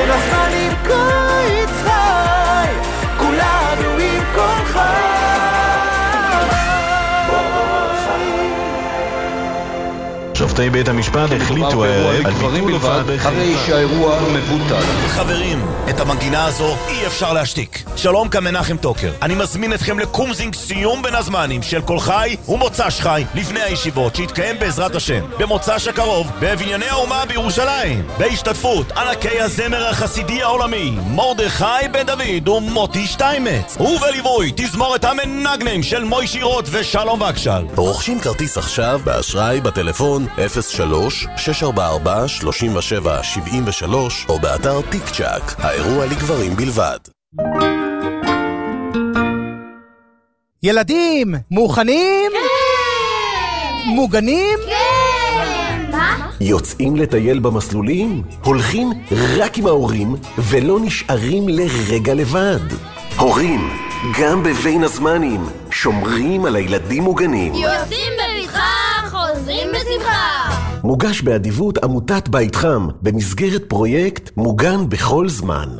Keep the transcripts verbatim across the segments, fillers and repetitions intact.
בין הזמנים קיץ חי, כולנו עם כל חי. שופטי בית המשפט החליטו על גברים בלבד הרי שהאירוע מבוטל. חברים, את המנגינה הזו אי אפשר להשתיק. שלום, כאן מנחם טוקר. אני מזמין אתכם לקומזינג סיום בין הזמנים של כל חי ומוצ"ש חי לפני הישיבות שיתקיים בעזרת השם במוצ"ש הקרוב בבנייני האומה בירושלים, בהשתתפות ענקי הזמר החסידי העולמי מרדכי בן דוד ומוטי שטיימץ, ובליווי תזמורת המנגנים של מוישי רוט ושלום בקשל. רוכשים כרטיס עכשיו באשראי בטלפון אפס שלוש שש ארבע ארבע שלושים ושבע שבעים ושלוש או באתר טיק צ'אק. האירוע לגברים בלבד. ילדים, מוכנים? כן! מוגנים? כן! מה? יוצאים לטייל במסלולים? הולכים רק עם ההורים ולא נשארים לרגע לבד. הורים, גם בבין הזמנים, שומרים על הילדים מוגנים. יוצאים בבטחה, חוזרים בשמחה. מוגש באדיבות עמותת בית חם במסגרת פרויקט מוגן בכל זמן.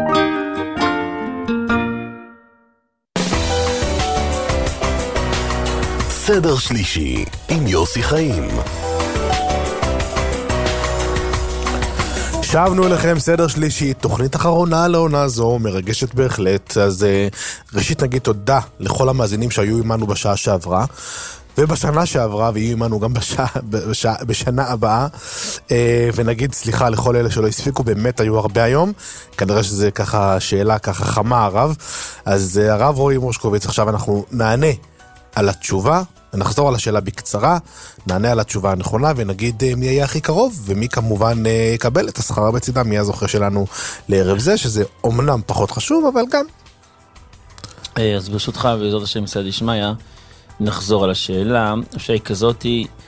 סדר שלישי עם יוסי חיים. שבנו אליכם סדר שלישי, תוכנית אחרונה לעונה זו, מרגשת בהחלט. אז uh, ראשית נגיד תודה לכל המאזינים שהיו עמנו בשעה שעברה ובשנה שעברה, ויהיו עמנו גם בשעה, בשעה, בשנה הבאה, uh, ונגיד סליחה לכל אלה שלא הספיקו, באמת היו הרבה היום, כנראה שזה ככה שאלה ככה חמה הרב. אז uh, הרב רועי מושקוביץ, עכשיו אנחנו נענה על התשובה, נחזור על השאלה בקצרה, נענה על התשובה הנכונה ונגיד מי יהיה הכי קרוב, ומי כמובן יקבל את השכרה בצדה, מי הזוכה שלנו לערב זה, שזה אומנם פחות חשוב, אבל גם. אז ברשותך, בעזרת השם מסעד ישמעיה, נחזור על השאלה. השאלה היא כזאת,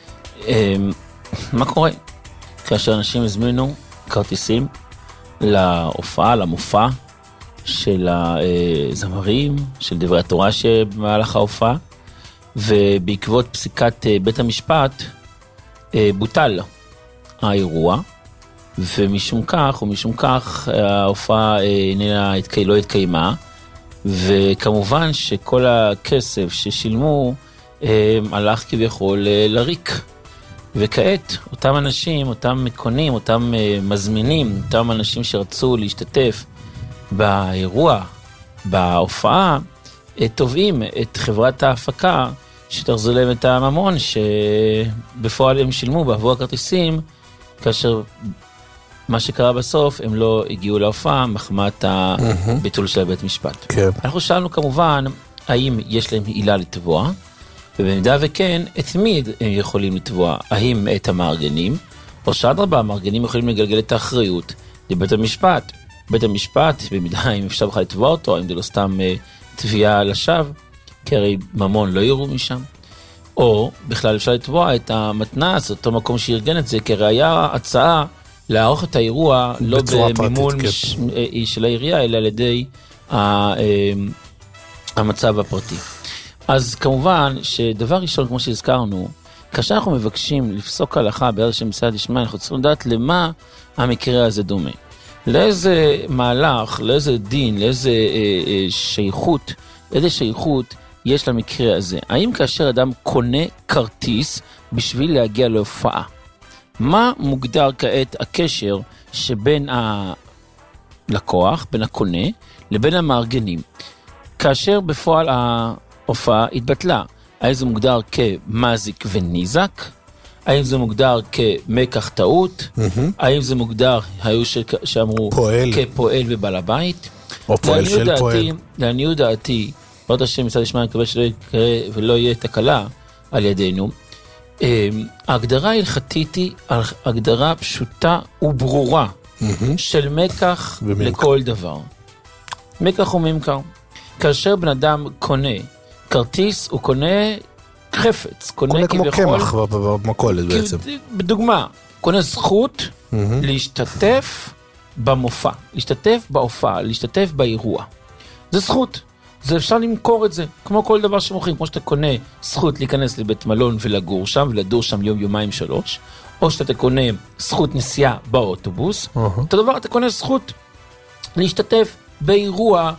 מה קורה כאשר אנשים הזמינו כרטיסים להופעה, למופע של הזמרים, של דברי התורה שבמהלך ההופעה, ובעקבות פסיקת בית המשפט בוטל האירוע, ומשום כך ומשום כך ההופעה לא התקיימה, וכמובן שכל הכסף ששילמו הלך כביכול לריק. וכעת אותם אנשים, אותם מקונים, אותם מזמינים, אותם אנשים שרצו להשתתף באירוע, בהופעה, תובעים את חברת ההפקה שתחזיר להם את הממון שבפועל הם שילמו בעבור הכרטיסים, כאשר מה שקרה בסוף הם לא הגיעו להופעה מחמת הביטול של בית משפט. כן. אנחנו שאלנו כמובן האם יש להם עילה לתבוע, ובמידה וכן את מי הם יכולים לתבוע, האם את המארגנים, או שאדרבה המארגנים יכולים לגלגל את האחריות לבית המשפט. בית המשפט, במידה אם אפשר בכלל לתבוע אותו, האם זה לא סתם תביעה לשווא, כי הרי ממון לא יראו משם, או בכלל אפשר לתבוע את המתנ"ס, אותו מקום שארגן את זה, כי הרי היה הצעה לערוך את האירוע לא במימון ש... של העירייה, אלא על ידי המצב הפרטי. אז כמובן שדבר ראשון, כמו שהזכרנו, כאשר אנחנו מבקשים לפסוק הלכה בעזרת השם מסעד ישמעיה, אנחנו צריכים לדעת למה המקרה הזה דומה. לאיזה מהלך, לאיזה דין, לאיזה אה, אה, שייכות, איזה שייכות יש למקרה הזה. האם כאשר אדם קונה כרטיס בשביל להגיע להופעה, מה מוגדר כעת הקשר שבין הלקוח, בין הקונה, לבין המארגנים? כאשר בפועל ההופעה התבטלה, האם זה מוגדר כמזיק וניזק? האם זה מוגדר כמקח טעות? האם זה מוגדר, היו שאמרו, כפועל ובעל הבית? או פועל של פועל. לעניות דעתי, בעוד השם מצד ישמעיה, מקווה שלא יקרה ולא יהיה תקלה על ידינו, ההגדרה ההלכתית היא הגדרה פשוטה וברורה של מקח לכל דבר. מקח וממכר. כאשר בן אדם קונה כרטיס, הוא קונה חפץ, קונה כמו קמח במכולת בעצם. בדוגמה, קונה זכות להשתתף במופע, להשתתף בהופעה, להשתתף באירוע. זה זכות. זה אפשר למכור את זה, כמו כל דבר שמוכרים, כמו שאתה קונה זכות להיכנס לבית מלון ולגור שם, ולדור שם יום, יומיים, שלוש, או שאתה קונה זכות נסיעה באוטובוס, אותו דבר, אתה קונה זכות להשתתף באירוע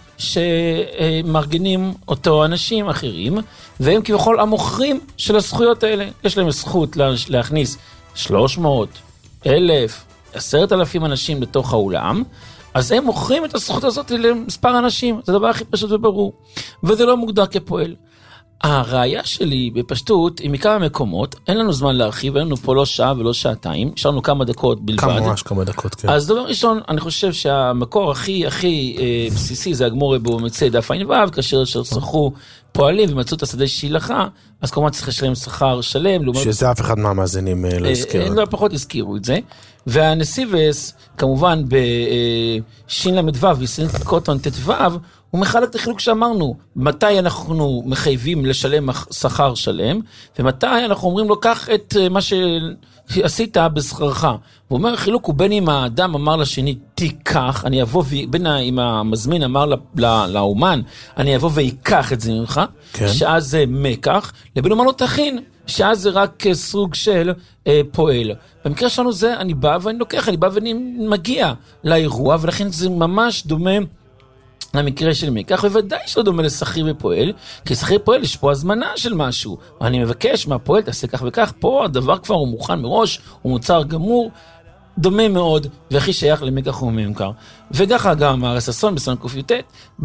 שמארגנים אותו אנשים אחרים, והם כביכול המוכרים של הזכויות האלה. יש להם זכות להכניס שלוש מאות, אלף, עשרת אלפים אנשים לתוך האולם, אז הם מוכרים את הזכות הזאת למספר אנשים. זה הדבר הכי פשוט וברור. וזה לא מוגדר כפועל. הראייה שלי בפשטות היא מכמה מקומות, אין לנו זמן להרחיב, אין לנו פה לא שעה ולא שעתיים, יש לנו כמה דקות בלבד. כמה ממש כמה דקות, כן. אז דבר ראשון, אני חושב שהמקור הכי הכי אה, בסיסי זה הגמור בו מצא דף עין ו', כאשר שרצחו פועלים ומצאו את השדה שילחה, אז כמובן צריך לשלם שכר שלם. שזה אף אחד מהמאזינים לא הזכיר. לא פחות הזכירו את זה. והנסיבס, כמובן בשין למד ו' וסין קוטון תת ו', הוא מחלק את החילוק שאמרנו, מתי אנחנו מחייבים לשלם שכר שלם, ומתי אנחנו אומרים לו, קח את מה שעשית בשכרך. הוא אומר, החילוק הוא בין אם האדם אמר לשני, תיקח, אני אבוא, בין אם המזמין אמר לאומן, אני אבוא ויקח את זה ממך, כן. שאז זה מקח, לבין אומר לו תכין, שאז זה רק סוג של אה, פועל. במקרה שלנו זה, אני בא ואני לוקח, אני בא ואני מגיע לאירוע, ולכן זה ממש דומה למקרה של מקח, ובוודאי שלא דומה לשכיר ופועל, כי שכיר פועל יש פה הזמנה של משהו, אני מבקש מהפועל, תעשה כך וכך, פה הדבר כבר הוא מוכן מראש, הוא מוצר גמור, דומה מאוד, והכי שייך למקח וממכר. וככה גם הרססון בסון קופיוטט,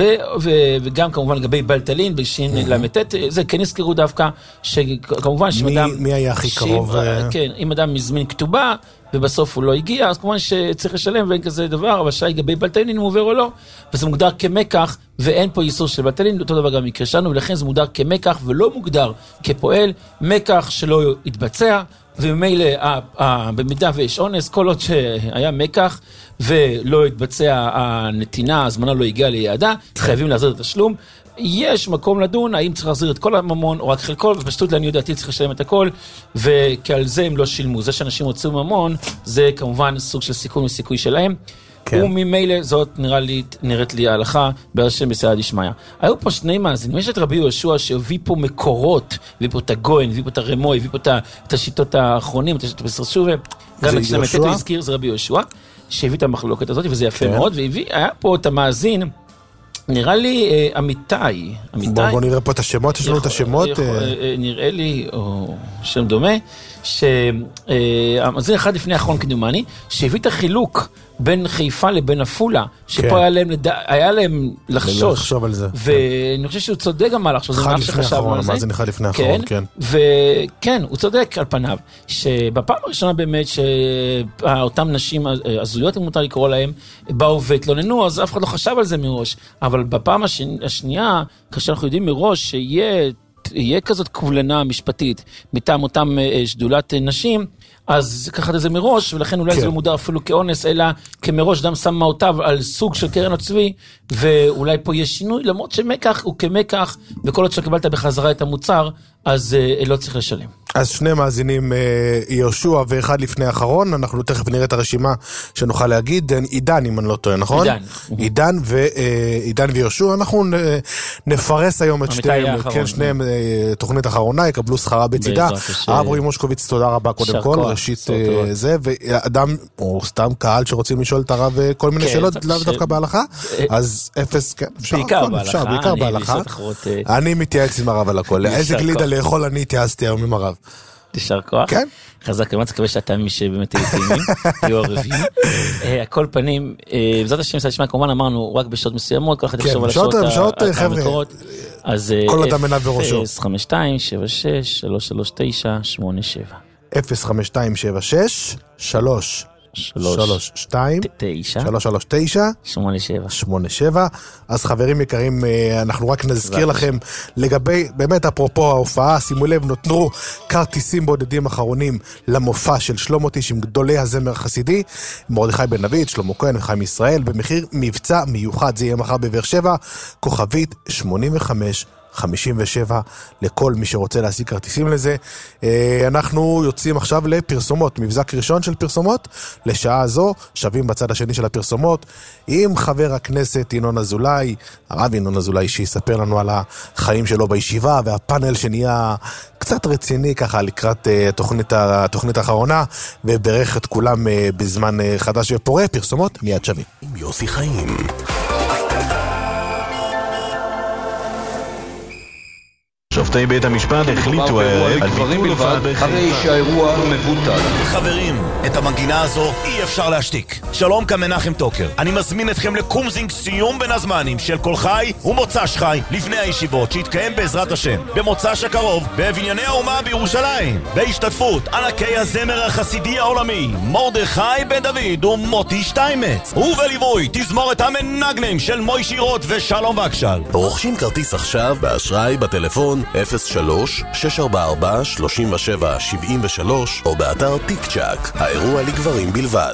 וגם כמובן לגבי בלטלין, בשין למטט, זה כן הזכירו דווקא, שכמובן שאדם... מי היה הכי קרוב? כן, אם אדם מזמין כתובה, ובסוף הוא לא הגיע, אז כמובן שצריך לשלם ואין כזה דבר, אבל שי גבי בלטלין אם הוא עובר או לא, וזה מוגדר כמקח, ואין פה איסור של בלטלין, אותו דבר גם מקרה שלנו, ולכן זה מוגדר כמקח, ולא מוגדר כפועל, מקח שלא יתבצע, וממילא, במידה ויש אונס, כל עוד שהיה מקח, ולא יתבצע הנתינה, הזמנה לא הגיעה ליעדה, חייבים להחזיר את התשלום. יש מקום לדון, האם צריך להחזיר את כל הממון, או רק חלקו, ופשטות לעניות דעתי צריך לשלם את הכל, וכי על זה הם לא שילמו. זה שאנשים הוציאו ממון, זה כמובן סוג של סיכון וסיכוי שלהם. כן. וממילא זאת נראה לי, נראית לי ההלכה בהשם בסייעתא דשמיא. היו פה שני מאזינים, יש את רבי יהושע שהביא פה מקורות, הביא פה את הגויין, הביא פה את הרמוי, הביא פה את השיטות האחרונים, את השיטות בסרשובה, גם את המתת הוא הזכיר, זה רבי יהושע, שהביא את המחלוקת הזאת, וזה יפה כן. מאוד, והביא, היה פה את המאזין, נראה לי אמיתי, אמיתי. בוא, בוא נראה פה את השמות, יש לנו את השמות. יכול, נראה לי, או שם דומה, שהמאזין אחד לפני האחרון כדומני, שהביא את החילוק בין חיפה לבין אפולה, שפה כן. היה להם, היה להם לחשוש. לחשוב על זה. ואני חושב שהוא צודק גם מה לחשוב. אחד לפני האחרון, המאזין אחד לפני האחרון, כן. וכן, הוא צודק על פניו, שבפעם הראשונה באמת, שאותם נשים הזויות, אם מותר לקרוא להם, באו והתלוננו, אז אף אחד לא חשב על זה מראש. אבל בפעם השנייה, כאשר אנחנו יודעים מראש שיהיה יהיה כזאת כבלנה משפטית מטעם אותם שדולת נשים, אז ככה את זה מראש, ולכן אולי כן. זה לא מודר אפילו כאונס, אלא כמראש דם שם מעותיו על סוג של קרן הצבי, ואולי פה יש שינוי, למרות שמקח הוא כמקח, וכל עוד שקיבלת בחזרה את המוצר, אז אה, לא צריך לשלם. אז שני מאזינים, אה, יהושע ואחד לפני האחרון, אנחנו תכף נראה את הרשימה שנוכל להגיד, עידן אם אני לא טועה, נכון? עידן. עידן, ו, אה, עידן ויהושע, אנחנו נפרס היום את שניהם, כן, שניהם אה, תוכנית אחרונה, יקבלו שכרה בצידה. הרב רועי מושקוביץ, תודה רבה קודם כל, ראשית אה, זה, ואדם, או סתם קהל שרוצים לשאול את הרב כל מיני כן, שאלות, לאו דווקא בהלכה, אז אפס, כן, אפשר, אפשר, בעיקר בהלכה. אני מתייעץ עם הרב על הכל, איזה גלידה לאכול אני התייעצתי היום עם הרב. תשאר כוח. כן. חזק, אני מקווה שאתה מי שבאמת תהימים, תהיו ערבים. הכל פנים, בזאת השם סעד שמע, כמובן אמרנו, רק בשעות מסוימות, כל אחד יחשוב על השעות המקורות. כל אדם מנה בראשו. אפס חמש שתיים שבע שש שלוש שלוש תשע שמונה שבע אפס חמש שתיים שבע שש שלוש שלוש שתיים תשע שלוש שלוש תשע שמונה שבע שמונה שבע. אז חברים יקרים, אנחנו רק נזכיר לכם לגבי, באמת אפרופו ההופעה, שימו לב, נותנו כרטיסים בודדים אחרונים למופע של שלמה טיש עם גדולי הזמר החסידי, מרדכי בן דוד, שלמה כהן וחיים ישראל, במחיר מבצע מיוחד. זה יהיה מחר בבאר שבע, כוכבית שמונים וחמש חמישים ושבע לכל מי שרוצה להשיג כרטיסים לזה. אנחנו יוצאים עכשיו לפרסומות, מבזק ראשון של פרסומות, לשעה זו, שווים בצד השני של הפרסומות, עם חבר הכנסת ינון אזולאי, הרב ינון אזולאי, שיספר לנו על החיים שלו בישיבה, והפאנל שנהיה קצת רציני ככה לקראת התוכנית, התוכנית האחרונה, וברך את כולם בזמן חדש ופורה. פרסומות מיד שווים. עם יוסי חיים. שופטי בית המשפט החליטו הערב על גברים ביטול בלבד, הופעה הרי שהאירוע מבוטל. חברים, את המנגינה הזו אי אפשר להשתיק. שלום כמנחם טוקר. אני מזמין אתכם לקומזינג סיום בין הזמנים של כל חי ומוצ"ש חי לפני הישיבות שיתקיים בעזרת השם במוצ"ש הקרוב בבנייני האומה בירושלים, בהשתתפות ענקי הזמר החסידי העולמי מרדכי בן דוד ומוטי שטיימץ, ובליווי תזמורת המנגנים של מוישי רוט ושלום וקשל. רוכשים כרטיס עכשיו באשראי בטלפון אפס שלוש שש ארבע ארבע שלוש שבע שבע שלוש או באתר טיק צ'אק. האירוע לגברים בלבד.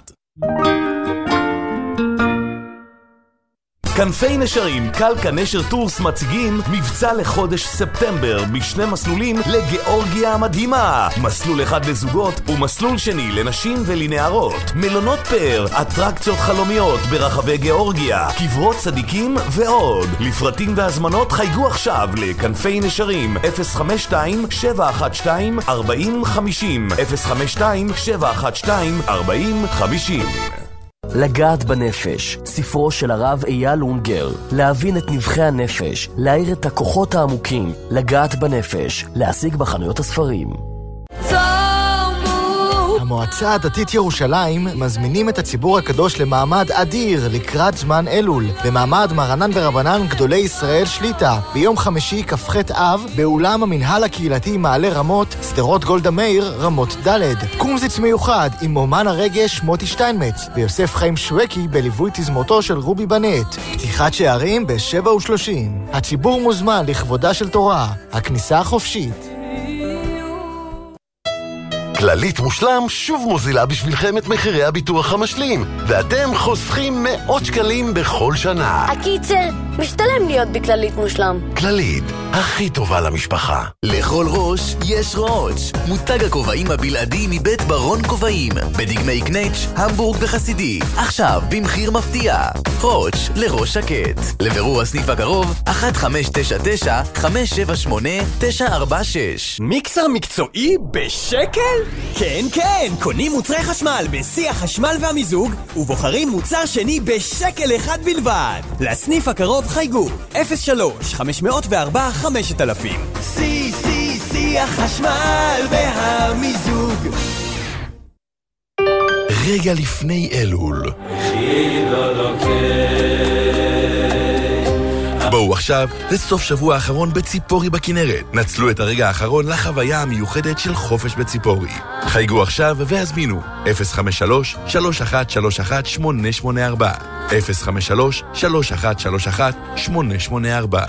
כנפי נשרים, קלקה נשר טורס מציגים מבצע לחודש ספטמבר בשני מסלולים לגאורגיה המדהימה. מסלול אחד לזוגות ומסלול שני לנשים ולנערות. מלונות פאר, אטרקציות חלומיות ברחבי גאורגיה, קברות צדיקים ועוד. לפרטים והזמנות חייגו עכשיו לכנפי נשרים אפס חמש שתיים שבע אחת שתיים ארבע אפס חמש אפס אפס חמש שתיים שבע אחת שתיים ארבע אפס חמש. לגעת בנפש, ספרו של הרב אייל אונגר. להבין את נבחי הנפש, להאיר את הכוחות העמוקים. לגעת בנפש, להשיג בחנויות הספרים. המועצה הדתית ירושלים מזמינים את הציבור הקדוש למעמד אדיר לקראת זמן אלול, במעמד מרנן ורבנן גדולי ישראל שליטה, ביום חמישי כ"ח אב, באולם המנהל הקהילתי מעלה רמות, סדרות גולדה מאיר, רמות ד'. קומזיץ מיוחד עם אומן הרגש מוטי שטיינמץ, ויוסף חיים שווקי בליווי תזמורתו של רובי בנט. פתיחת שערים ב-שבע ושלושים. הציבור מוזמן לכבודה של תורה, הכניסה חופשית. כללית מושלם שוב מוזילה בשבילכם את מחירי הביטוח המשלים, ואתם חוסכים מאות שקלים בכל שנה. הקיצר, משתלם להיות בכללית מושלם. כללית, הכי טובה למשפחה. לכל ראש יש ראש. מותג הכובעים הבלעדי מבית ברון כובעים, בדגמי קנץ', המבורג וחסידי. עכשיו במחיר מפתיע. ראש לראש שקט. לבירור הסניף הקרוב אחת חמש תשע תשע חמש שבע שמונה תשע ארבע שש. מיקסר מקצועי בשקל? כן, כן, קונים מוצרי חשמל בשיא החשמל והמיזוג ובוחרים מוצר שני בשקל אחד בלבד. לסניף הקרוב חייגו אפס שלוש חמש מאות וארבע חמשת אלפים. שיא, שיא, שיא החשמל והמיזוג. רגע לפני אלול. בואו עכשיו לסוף שבוע האחרון בציפורי בכנרת. נצלו את הרגע האחרון לחוויה המיוחדת של חופש בציפורי. חייגו עכשיו והזמינו אפס חמש שלוש שלוש אחת שלוש אחת שמונה שמונה ארבע אפס חמש שלוש שלוש אחת שלוש אחת שמונה שמונה ארבע.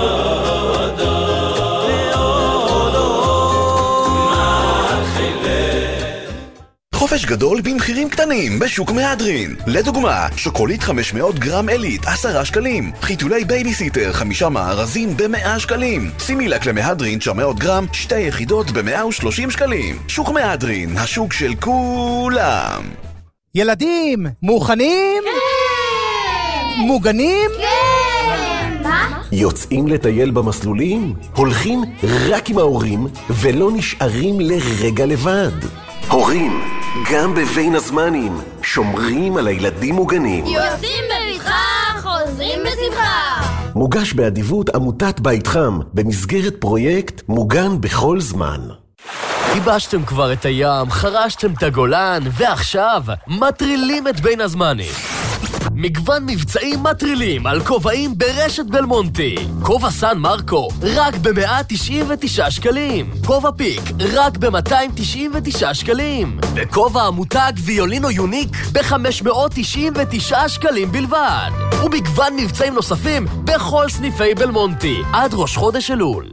חופש גדול במחירים קטנים בשוק מהדרין. לדוגמה, שוקולית חמש מאות גרם אלית עשרה שקלים, חיתולי בייביסיטר חמישה מארזים ב-מאה שקלים, סימילק למהדרין תשע מאות גרם שתי יחידות ב-מאה ושלושים שקלים. שוק מהדרין, השוק של כולם. ילדים, מוכנים? כן! מוגנים? כן! מה? יוצאים לטייל במסלולים? הולכים רק עם ההורים ולא נשארים לרגע לבד. הורים, גם בבין הזמנים, שומרים על הילדים מוגנים. יוצאים בבטחה, חוזרים בשמחה. מוגש באדיבות עמותת בית חם, במסגרת פרויקט מוגן בכל זמן. ייבשתם כבר את הים, חרשתם את הגולן, ועכשיו מטרילים את בין הזמנים. מגוון מבצעים מטרילים על כובעים ברשת בלמונטי. כובע סן מרקו רק ב-מאה תשעים ותשעה שקלים. כובע פיק רק ב-מאתיים תשעים ותשעה שקלים. וכובע המותג ויולינו יוניק ב-חמש מאות תשעים ותשעה שקלים בלבד. ומגוון מבצעים נוספים בכל סניפי בלמונטי עד ראש חודש אלול.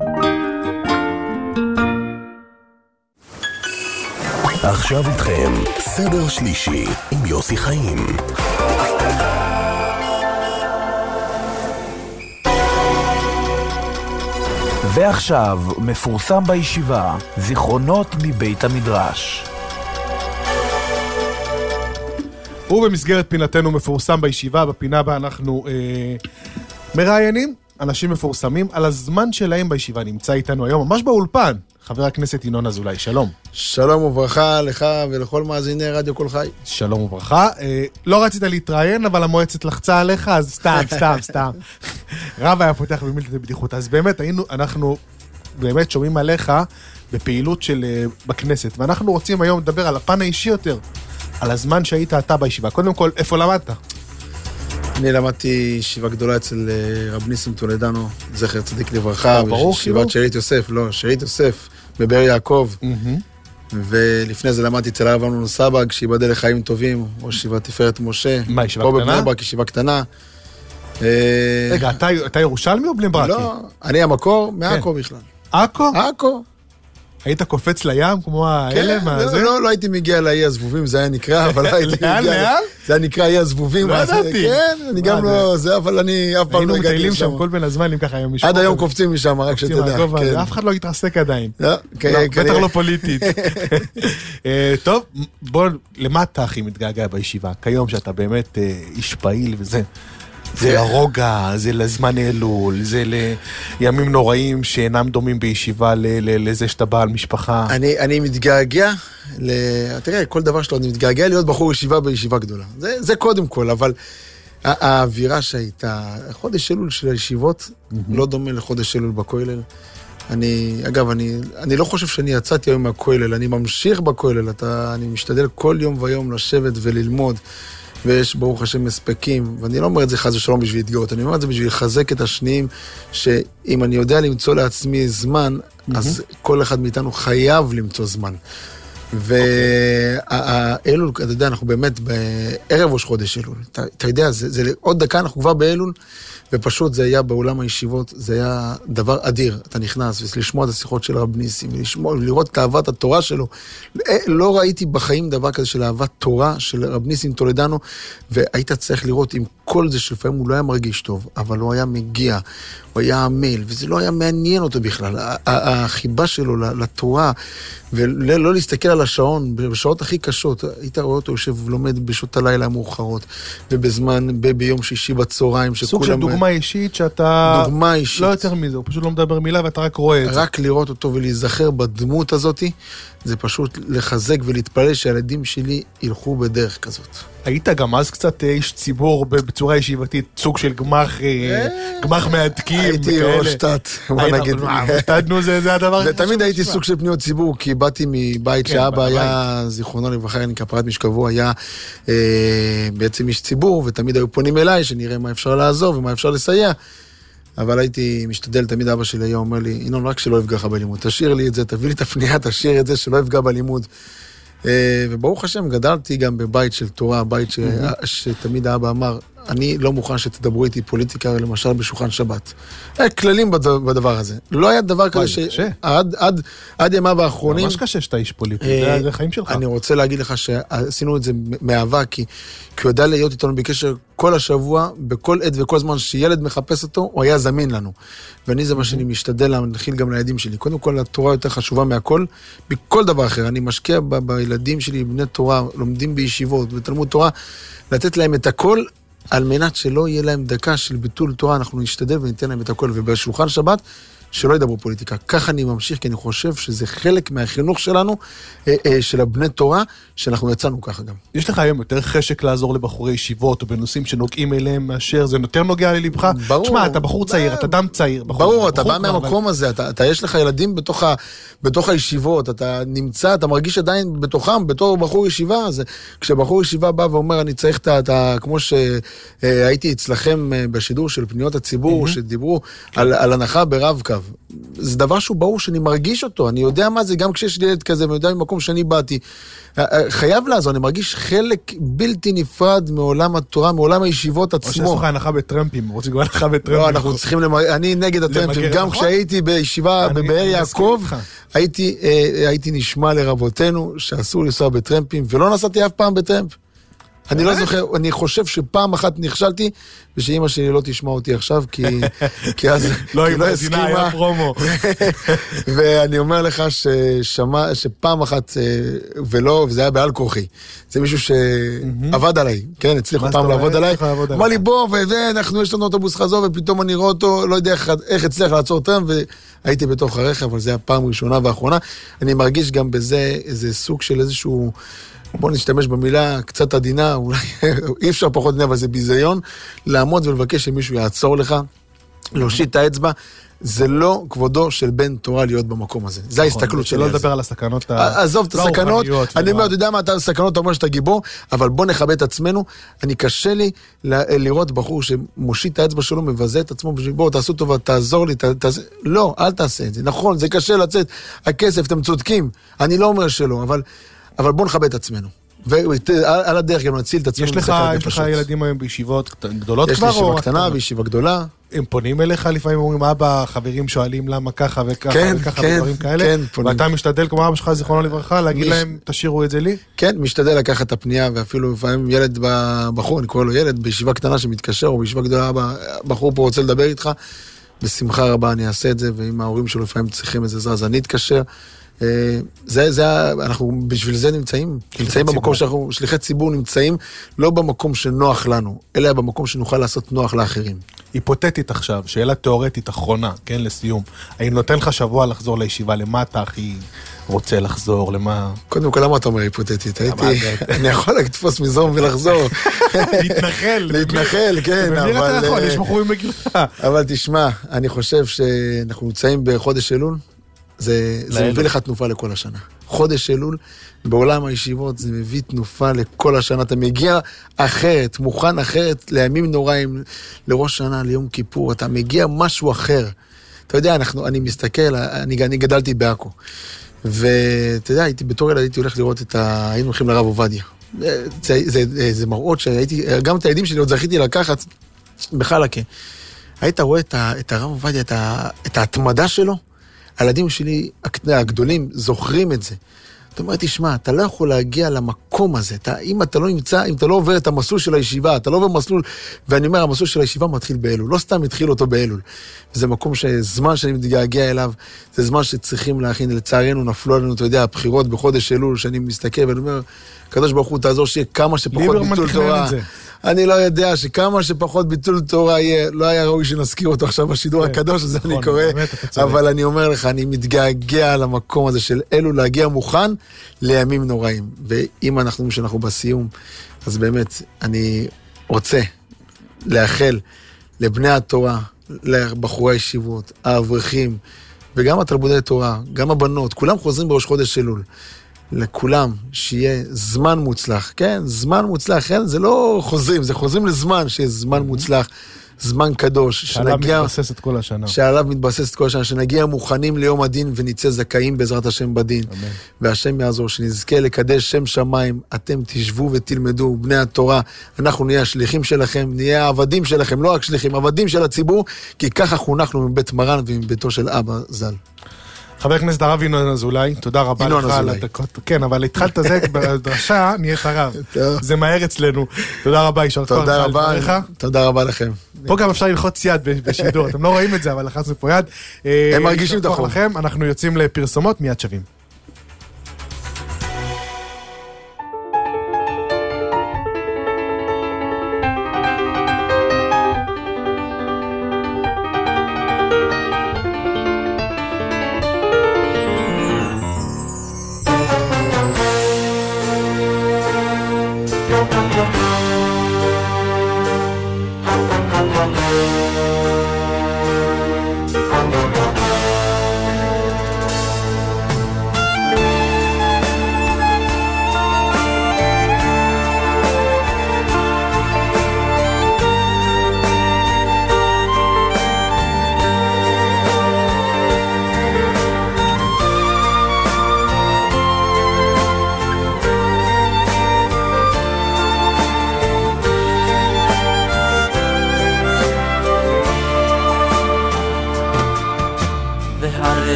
עכשיו איתכם סדר שלישי עם יוסי חיים. ועכשיו מפורסם בישיבה זיכרונות מבית המדרש. ובמסגרת פינתנו מפורסם בישיבה, בפינה בה אנחנו אה, מראיינים אנשים מפורסמים על הזמן שלהם בישיבה. נמצא איתנו היום ממש באולפן חבר הכנסת ינון אזולאי, שלום. שלום וברכה לך ולכל מאזיני רדיו כל חי. שלום וברכה. אה, לא רצית להתראיין, אבל המועצת לחצה עליך, אז סתם, סתם, סתם. רב היה פותח במילתא דבדיחותא. אז באמת, היינו, אנחנו באמת שומעים עליך בפעילות של, אה, בכנסת, ואנחנו רוצים היום לדבר על הפן האישי יותר, על הזמן שהיית אתה בישיבה. קודם כל, איפה למדת? אני למדתי ישיבה גדולה אצל רב ניסים טולדנו, זכר צדיק לברכה, בישיבת שארית יוסף, לא, שארית יוסף, בבאר יעקב. ולפני זה למדתי אצל הרב אמנון סבג, שיבדל לחיים טובים, או ישיבת תפארת משה. מה, ישיבה קטנה? פה בבני ברק, ישיבה קטנה. רגע, אתה ירושלמי או בני ברקי? לא, אני המקור, מעכו בכלל. עכו? עכו. היית קופץ לים כמו האלה? כן, לא, לא הייתי מגיע לאי הזבובים, זה היה נקרא, אבל לא הייתי מגיע... לאן, לאן? זה היה נקרא אי הזבובים. לא ידעתי. כן, אני גם לא... זה, אבל אני אף פעם לא הגעתי לשם. היינו מטיילים שם כל בין הזמן, אם ככה היום משפחות. עד היום קופצים משם, רק שתדע. אף אחד לא יתרסק עדיין. לא, בטח לא פוליטית. טוב, בוא, למה אתה הכי מתגעגע בישיבה? כיום שאתה באמת איש פעיל וזה... זה לרוגע, זה לזמן אלול, זה לימים נוראים שאינם דומים בישיבה לזה שאתה בעל משפחה. אני, אני מתגעגע, ל... תראה, כל דבר שלו, אני מתגעגע להיות בחור ישיבה בישיבה גדולה. זה, זה קודם כל, אבל האווירה שהייתה, חודש אלול של הישיבות, לא דומה לחודש אלול בכולל. אני, אגב, אני, אני לא חושב שאני יצאתי היום מהכולל, אני ממשיך בכולל, אתה, אני משתדל כל יום ויום לשבת וללמוד. ויש ברוך השם מספקים, ואני לא אומר את זה חס ושלום בשביל להתגאות, אני אומר את זה בשביל לחזק את השניים, שאם אני יודע למצוא לעצמי זמן, mm-hmm. אז כל אחד מאיתנו חייב למצוא זמן. והאלול, אתה יודע, אנחנו באמת בערב ראש חודש אלול, אתה, אתה יודע, זה, זה עוד דקה אנחנו כבר באלול, ופשוט זה היה בעולם הישיבות, זה היה דבר אדיר, אתה נכנס ולשמוע את השיחות של רב ניסים, ולראות את אהבת התורה שלו. לא ראיתי בחיים דבר כזה של אהבת תורה של רב ניסים טולדנו, והיית צריך לראות עם כל זה שלפעמים הוא לא היה מרגיש טוב, אבל הוא היה מגיע, הוא היה עמל, וזה לא היה מעניין אותו בכלל. החיבה שלו לתורה, ולא להסתכל על השעון, בשעות הכי קשות, היית רואה אותו יושב ולומד בשעות הלילה המאוחרות, ובזמן, ביום שישי בצהריים, סוג של דוגמה אישית שאתה... דוגמה אישית. לא יותר מזה, הוא פשוט לא מדבר מילה ואתה רק רואה את זה. רק לראות אותו ולהיזכר בדמות הזאת, זה פשוט לחזק ולהתפלל שהילדים שלי ילכו בדרך כזאת. היית גם אז קצת איש ציבור בצורה ישיבתית, סוג של גמח, גמח מהדקים. הייתי ראש תת, בוא נגיד. תתנו זה הדבר. ותמיד הייתי סוג של פניות ציבור, כי באתי מבית שאבא היה, זיכרונו לברכה, אני כפרת משכבו, היה בעצם איש ציבור, ותמיד היו פונים אליי, שנראה מה אפשר לעזור ומה אפשר לסייע. אבל הייתי משתדל, תמיד אבא שלי היה אומר לי, אינון, רק שלא יפגע לך בלימוד, תשאיר לי את זה, תביא לי את הפנייה, תשאיר את זה, שלא יפגע בלימוד. וברוך השם, גדלתי גם בבית של תורה, בית ש... שתמיד האבא אמר, אני לא מוכן שתדברו איתי פוליטיקה, למשל בשולחן שבת. היה כללים בדבר הזה. לא היה דבר כזה ש... עד, עד, עד ימיו האחרונים... ממש קשה שאתה איש פוליטי, זה החיים שלך. אני רוצה להגיד לך שעשינו את זה מאהבה, כי הוא יודע להיות איתנו בקשר כל השבוע, בכל עת וכל זמן שילד מחפש אותו, הוא היה זמין לנו. ואני זה מה שאני משתדל להנחיל גם לילדים שלי. קודם כל, התורה יותר חשובה מהכל, בכל דבר אחר. אני משקיע ב- בילדים שלי, בני תורה, לומדים בישיבות, בתלמוד תורה, לתת להם את הכל, על מנת שלא יהיה להם דקה של ביטול תורה, אנחנו נשתדל וניתן להם את הכל. ובשולחן שבת, שלא ידברו פוליטיקה. כך אני ממשיך, כי אני חושב שזה חלק מהחינוך שלנו, של הבני תורה, שאנחנו יצאנו ככה גם. יש לך היום יותר חשק לעזור לבחורי ישיבות, או בנושאים שנוגעים אליהם מאשר, זה יותר נוגע ללבך? ברור. תשמע, אתה בחור צעיר, אתה דם צעיר. ברור, אתה בא מהמקום הזה, אתה יש לך ילדים בתוך הישיבות, אתה נמצא, אתה מרגיש עדיין בתוכם, בתור בחור ישיבה, כשבחור ישיבה בא ואומר, אני צריך את ה... כמו שהייתי אצלכם בשידור של פניות הציבור, שדיברו על הנחה ברב קו. זה דבר שהוא ברור שאני מרגיש אותו, אני יודע מה זה, גם כשיש לי ילד כזה, ואני יודע ממקום שאני באתי, חייב לעזור, אני מרגיש חלק בלתי נפרד מעולם התורה, מעולם הישיבות עצמו. או שעשו לך הנחה בטרמפים, רוצים כבר הנחה בטרמפים. לא, אנחנו צריכים, אני נגד הטרמפים, גם כשהייתי בישיבה בבאר יעקב, הייתי נשמע לרבותינו, שאסור לנסוע בטרמפים, ולא נסעתי אף פעם בטרמפ. אני לא זוכר, אני חושב שפעם אחת נכשלתי, ושאמא שלי לא תשמע אותי עכשיו, כי, כי אז לא, כי היא לא הסכימה. היה פרומו. ואני אומר לך ששמע, שפעם אחת, ולא, וזה היה בעל כורחי. זה מישהו שעבד עליי, כן, הצליחו פעם לעבוד עליי. אמר לי, בוא, ואנחנו, יש לנו אוטובוס חזור, ופתאום אני רואה אותו, לא יודע איך הצליח לעצור אותם, והייתי בתוך הרכב, אבל זה היה פעם ראשונה ואחרונה. אני מרגיש גם בזה איזה סוג של איזשהו, בוא נשתמש במילה קצת עדינה, אולי אי אפשר פחות עדינה, אבל זה ביזיון, לעמוד ולבקש שמישהו יעצור לך, להושיט את האצבע, זה לא כבודו של בן תורה להיות במקום הזה. זה ההסתכלות שלי. שלא לדבר על הסכנות. עזוב את הסכנות, אני אומר, אתה יודע מה, הסכנות, אתה אומר שאתה גיבור, אבל בוא נכבד את עצמנו. אני קשה לי לראות בחור שמושיט את האצבע שלו, מבזה את עצמו, בוא, תעשו טובה, תעזור לי, לא, אל תעשה את זה. נכון, זה קשה לצאת, הכסף, אתם צודקים, אני לא אומר שלא, אבל אבל בוא נכבד את עצמנו. ועל הדרך גם נציל את עצמנו. יש לך, יש לך ילדים היום בישיבות גדולות יש כבר? יש לי ישיבה קטנה וישיבה גדולה. הם פונים אליך לפעמים, אומרים, אבא, חברים שואלים למה ככה וככה כן, וככה כן, ודברים כאלה. כן, פונים. ואתה משתדל, כמו אבא שלך, זיכרונו לברכה, להגיד מש... להם, תשאירו את זה לי? כן, משתדל לקחת את הפנייה, ואפילו לפעמים ילד בחור, אני קורא לו ילד, בישיבה קטנה שמתקשר, או בישיבה גדולה, בחור פה רוצה לדבר איתך, בשמחה רבה אני אעשה את זה, ואם ההורים שלו לפעמים צריכים את זה, אז אני אתקשר. זה, זה, אנחנו בשביל זה נמצאים, נמצאים במקום שאנחנו, שליחי ציבור נמצאים, לא במקום שנוח לנו, אלא במקום שנוכל לעשות נוח לאחרים. היפותטית עכשיו, שאלה תיאורטית אחרונה, כן, לסיום. אני נותן לך שבוע לחזור לישיבה, למה אתה הכי רוצה לחזור, למה... קודם כל, למה אתה אומר היפותטית? הייתי, אני יכול לתפוס מזרום ולחזור. להתנחל. להתנחל, כן, אבל... אתה יכול, יש בחורים בגילך. אבל תשמע, אני חושב שאנחנו נמצאים בחודש אלול, זה, זה מביא לך תנופה לכל השנה. חודש אלול, בעולם הישיבות, זה מביא תנופה לכל השנה. אתה מגיע אחרת, מוכן אחרת, לימים נוראים, לראש שנה, ליום כיפור, אתה מגיע משהו אחר. אתה יודע, אנחנו, אני מסתכל, אני, אני גדלתי בעכו, ואתה יודע, הייתי, בתור ילד הייתי הולך לראות את ה... היינו הולכים לרב עובדיה. זה, זה, זה, זה מראות שהייתי, גם את הילדים שלי עוד זכיתי לקחת בחלקה. היית רואה את, ה, את הרב עובדיה, את, ה, את ההתמדה שלו, הילדים שלי הגדולים זוכרים את זה. אתה אומר, תשמע, אתה לא יכול להגיע למקום הזה. אתה, אם אתה לא נמצא, אם אתה לא עובר את המסלול של הישיבה, אתה לא עובר מסלול, ואני אומר, המסלול של הישיבה מתחיל באלול. לא סתם התחיל אותו באלול. זה מקום שזמן שאני מתגעגע אליו, זה זמן שצריכים להכין. לצערנו נפלו עלינו, אתה יודע, הבחירות בחודש אלול, שאני מסתכל ואני אומר, הקדוש ברוך הוא תעזור שיהיה כמה שפחות ביטול תורה. אני לא יודע שכמה שפחות ביטול תורה יהיה, לא היה ראוי שנזכיר אותו עכשיו בשידור הקדוש הזה, אני קורא, אבל אני אומר לך, אני מתגעגע למקום הזה של אלו להגיע מוכן לימים נוראים. ואם אנחנו אומרים שאנחנו בסיום, אז באמת אני רוצה לאחל לבני התורה, לבחורי הישיבות, האברכים, וגם התלמודי תורה, גם הבנות, כולם חוזרים בראש חודש אלול. לכולם שיהיה זמן מוצלח, כן, זמן מוצלח, כן, זה לא חוזרים, זה חוזרים לזמן שיהיה זמן מוצלח, זמן קדוש, שעליו מתבסס את כל השנה. שעליו מתבסס את כל השנה, שנגיע מוכנים ליום הדין ונצא זכאים בעזרת השם בדין. אמן. והשם יעזור, שנזכה לקדש שם שמיים, אתם תשבו ותלמדו, בני התורה, אנחנו נהיה השליחים שלכם, נהיה העבדים שלכם, לא רק שליחים, עבדים של הציבור, כי ככה חונכנו מבית מרן ומביתו של אבא ז"ל. חבר הכנסת הרב ינון אזולאי, תודה רבה לך על הדקות. כן, אבל התחלת זה בדרשה, נהיית הרב. זה מהר אצלנו. תודה רבה, יישר כוח. תודה רבה, תודה רבה לכם. פה גם אפשר ללחוץ יד בשידור, אתם לא רואים את זה, אבל לחצנו פה יד. הם מרגישים את החום. אנחנו יוצאים לפרסומות, מיד שווים.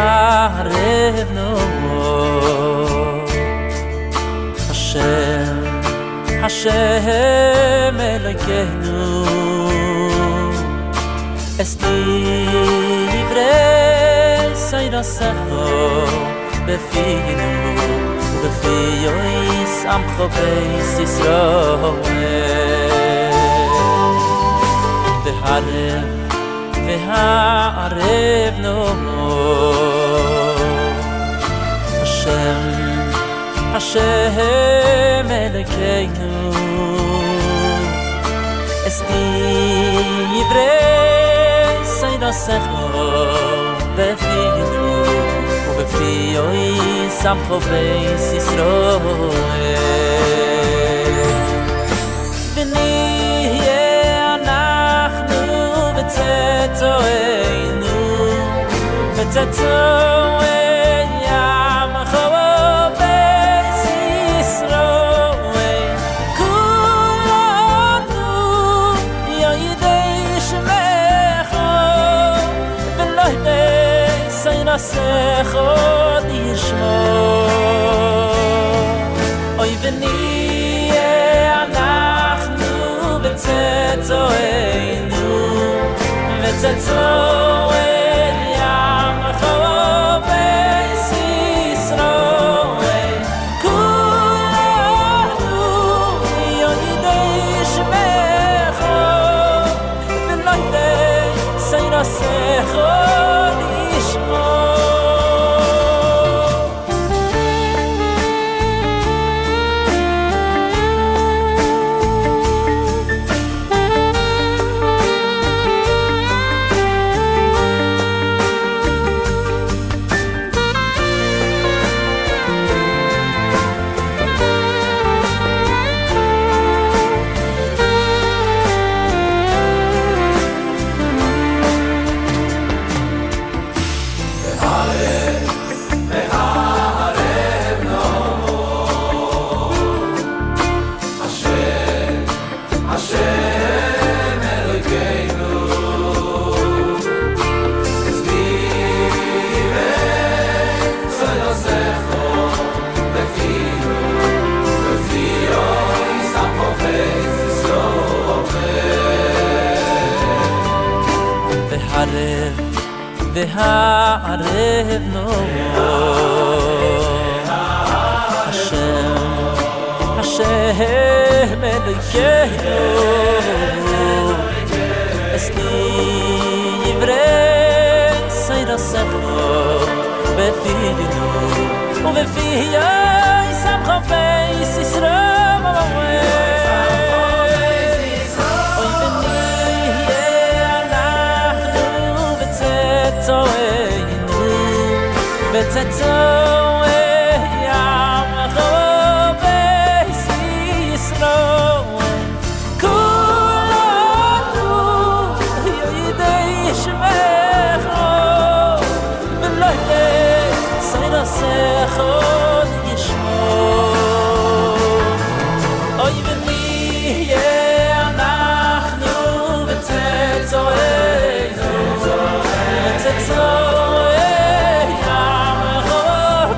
והערב נאמר השם Hashem Elokeinu Estivre Seirosecho Befinu Befiyois Amcho Beis Yisroel Veharev Veharev no Hashem Hashem Elokeinu Estivre Seirosecho Befinu Ubefiyois Amcho Beis Yisroel V'nihye anachnu v'tzetzoeinu v'tzetzoeinu Sechot yishmo Oy v'niyeh anachnu b'tzetzoeinu v'tzetzoen yamcho beis Yisroel kulanu yoyidei shmecho v'lo yidei seira sechot yishmo Ve'ha'arev no Hashem Hashem Elokeinu Estivre Seirosecho Befinu Ubefiyois Amcho Beis Yisroel V'tzetzoen yamcho beis Yisroel kulanu yoyidei shmecho v'lo yidei seira sechot yishmo Oy v'niyeh anachnu v'tzetzoen v'tzetzoen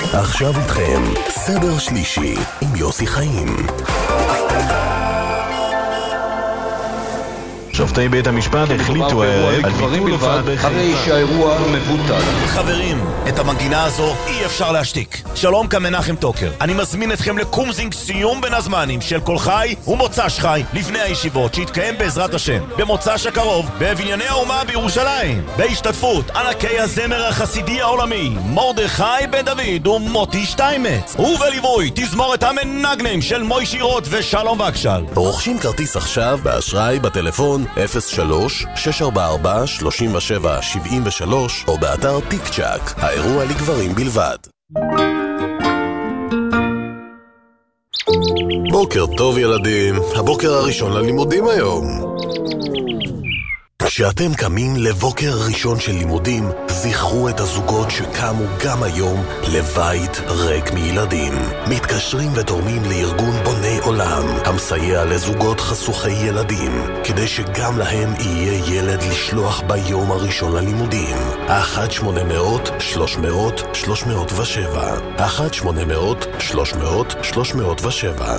עכשיו איתכם, סדר שלישי עם יוסי חיים. שופטי בית המשפט החליטו על ביטול הופעת בחיפה. הרי שהאירוע מבוטל. חברים, את המנגינה הזו אי אפשר להשתיק. שלום כמנחם טוקר. אני מזמין אתכם לקומזינג סיום בין הזמנים של כל חי ומוצ"ש חי לפני הישיבות שיתקיים בעזרת השם במוצ"ש הקרוב בבנייני האומה בירושלים, בהשתתפות ענקי הזמר החסידי העולמי מרדכי בן דוד ומוטי שטיימץ, ובליווי תזמורת המנגנים של מוישי רוט ושלום וקשל. רוכשים כרטיס עכשיו באשראי בטלפון אפס שלוש שש ארבע ארבע שלושים ושבע שבעים ושלוש או באתר טיק צ'אק. האירוע לגברים בלבד. בוקר טוב ילדים, הבוקר הראשון ללימודים היום. כשאתם קמים לבוקר ראשון של לימודים, זכרו את הזוגות שקמו גם היום לבית ריק מילדים. מתקשרים ותורמים לארגון בוני עולם, המסייע לזוגות חסוכי ילדים, כדי שגם להם יהיה ילד לשלוח ביום הראשון ללימודים. אחת שמונה מאות שלוש מאות שלוש מאות ושבע אחת שמונה מאות שלוש מאות שלוש מאות ושבע.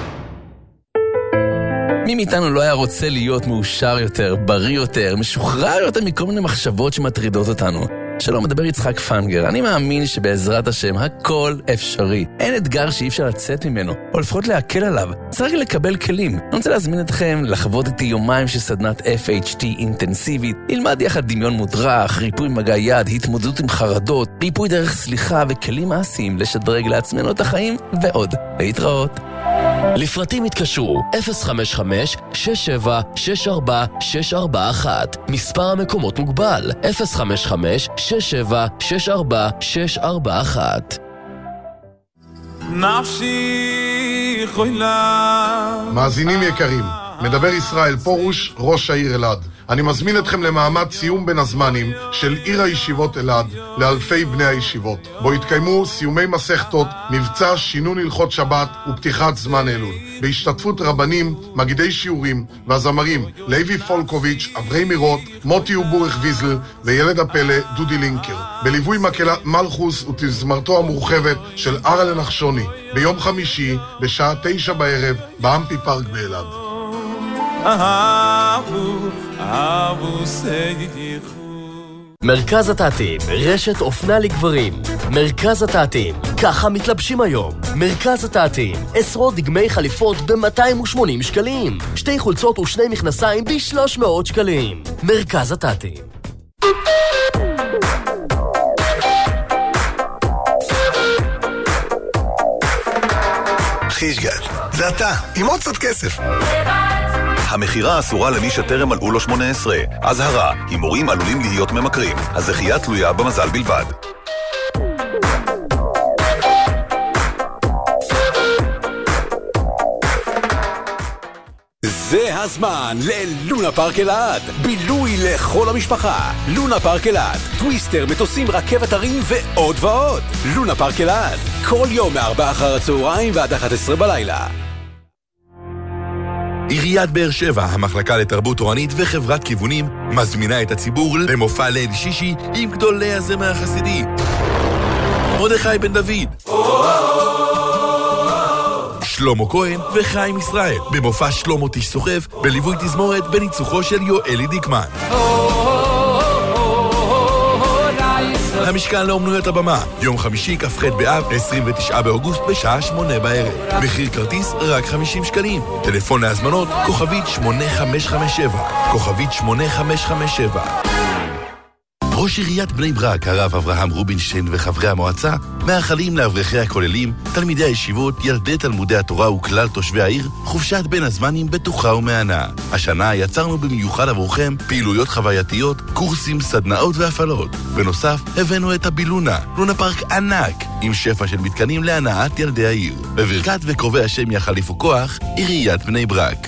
מי מאיתנו לא היה רוצה להיות מאושר יותר, בריא יותר, משוחרר יותר מכל מיני מחשבות שמטרידות אותנו? שלום, מדבר יצחק פנגר. אני מאמין שבעזרת השם הכל אפשרי. אין אתגר שאי אפשר לצאת ממנו, או לפחות להקל עליו. צריך לקבל כלים. אני רוצה להזמין אתכם לחוות איתי יומיים של סדנת אף אייץ' טי אינטנסיבית. נלמד יחד דמיון מודרך, ריפוי מגע יד, התמודדות עם חרדות, ריפוי דרך סליחה וכלים מעשיים לשדרג לעצמנו את החיים ועוד. להתראות. לפרטים התקשרו אפס חמש חמש שש שבע שש ארבע שש ארבע אחת. מספר המקומות מוגבל אפס חמש חמש שש שבע שש ארבע שש ארבע אחת. נפשי חוילה. מאזינים יקרים, מדבר ישראל פורוש, ראש העיר אלעד. אני מזמין אתכם למעמד סיום בין הזמנים של עיר הישיבות אלעד לאלפי בני הישיבות, בו יתקיימו סיומי מסכתות, מבצע שינון הלכות שבת ופתיחת זמן אלול, בהשתתפות רבנים, מגידי שיעורים והזמרים לוי פולקוביץ', אברי מירות, מוטי ובורך ויזל וילד הפלא דודי לינקר, בליווי מקהלת מלכוס ותזמרתו המורחבת של ארלה נחשוני, ביום חמישי בשעה תשע בערב באמפי פארק באלעד. אהבו, אהבו סיידיחו. מרכז התעתים, רשת אופנה לגברים. מרכז התעתים, ככה מתלבשים היום. מרכז התעתים, עשרות דגמי חליפות ב-מאתיים ושמונים שקלים. שתי חולצות ושני מכנסיים ב-שלוש מאות שקלים. מרכז התעתים. חישגל, זה אתה, עם עוד קצת כסף. המחירה אסורה למי שטרם מלאו לו שמונה עשרה. אזהרה, הימורים עלולים להיות ממכרים. הזכייה תלויה במזל בלבד. זה הזמן ללונה פארק אלעד. בילוי לכל המשפחה. לונה פארק אלעד. טוויסטר, מטוסים, רכבת הרים ועוד ועוד. לונה פארק אלעד. כל יום מארבע אחר הצהריים ועד אחת עשרה בלילה. עיריית באר שבע, המחלקה לתרבות תורנית וחברת כיוונים, מזמינה את הציבור למופע ליל שישי עם גדולי הזמר החסידי מרדכי בן דוד, שלמה כהן וחיים ישראל, במופע שלמה תיש סוחף, בליווי תזמורת בניצוחו של יואלי דיקמן. המשכן לאומנויות הבמה, יום חמישי כ"ח באב, עשרים ותשעה באוגוסט בשעה שמונה בערב. מחיר כרטיס רק חמישים שקלים. טלפון להזמנות כוכבית שמונה חמש חמש שבע, כוכבית שמונה חמש חמש שבע. ראש עיריית בני ברק, הרב אברהם רובינשטיין וחברי המועצה מאחלים לאברכי הכוללים, תלמידי הישיבות, ילדי תלמודי התורה וכלל תושבי העיר חופשת בין הזמנים בטוחה ומענה. השנה יצרנו במיוחד עבורכם פעילויות חווייתיות, קורסים, סדנאות והפעלות. בנוסף, הבאנו את הבילונה, לונה פארק ענק עם שפע של מתקנים להנאת ילדי העיר. בברכת וקרובי השם יחליפו כוח, עיריית בני ברק.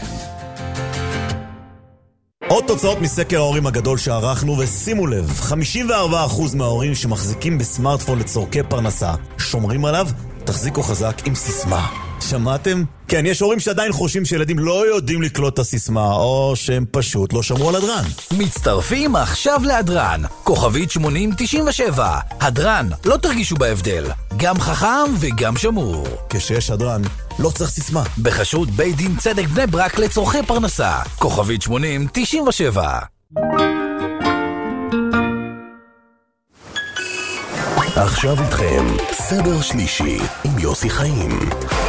עוד תוצאות מסקר ההורים הגדול שערכנו, ושימו לב, חמישים וארבעה אחוז מההורים שמחזיקים בסמארטפון לצורכי פרנסה שומרים עליו. תחזיקו חזק עם סיסמה. שמעתם? כן, יש הורים שעדיין חושבים שילדים לא יודעים לקלוט את הסיסמה, או שהם פשוט לא שמרו על הדרן. מצטרפים עכשיו להדרן, כוכבית שמונים תשעים ושבע. הדרן, לא תרגישו בהבדל. גם חכם וגם שמור. כשיש הדרן, לא צריך סיסמה. בחסות בית דין צדק בני ברק לצורכי פרנסה. כוכבית שמונים תשעים ושבע. עכשיו איתכם, סדר שלישי עם יוסי חיים.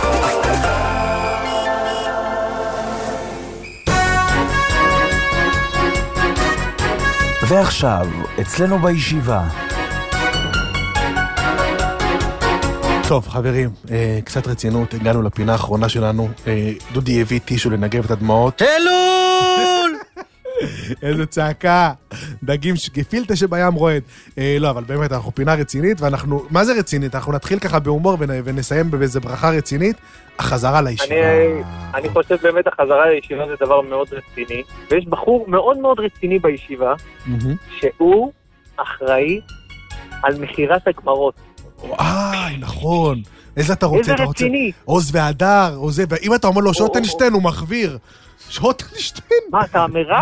ועכשיו, אצלנו בישיבה. טוב, חברים, אה, קצת רצינות, הגענו לפינה האחרונה שלנו. אה, דודי הביא טישו לנגב את הדמעות. אלול! איזה צעקה, דגים גפילטה שבים רועד. אה, לא, אבל באמת, אנחנו פינה רצינית, ואנחנו, מה זה רצינית? אנחנו נתחיל ככה בהומור ונסיים באיזה ברכה רצינית, החזרה לישיבה. אני, אני חושב באמת החזרה לישיבה זה דבר מאוד רציני, ויש בחור מאוד מאוד רציני בישיבה, שהוא אחראי על מחירת הגמרות. וואי, נכון. איזה אתה רוצה? איזה רציני. עוז והדר, או זה, ואם אתה אומר לו שוטנשטיין, הוא מחביר. שוטנשטיין? מה, אתה אמרה?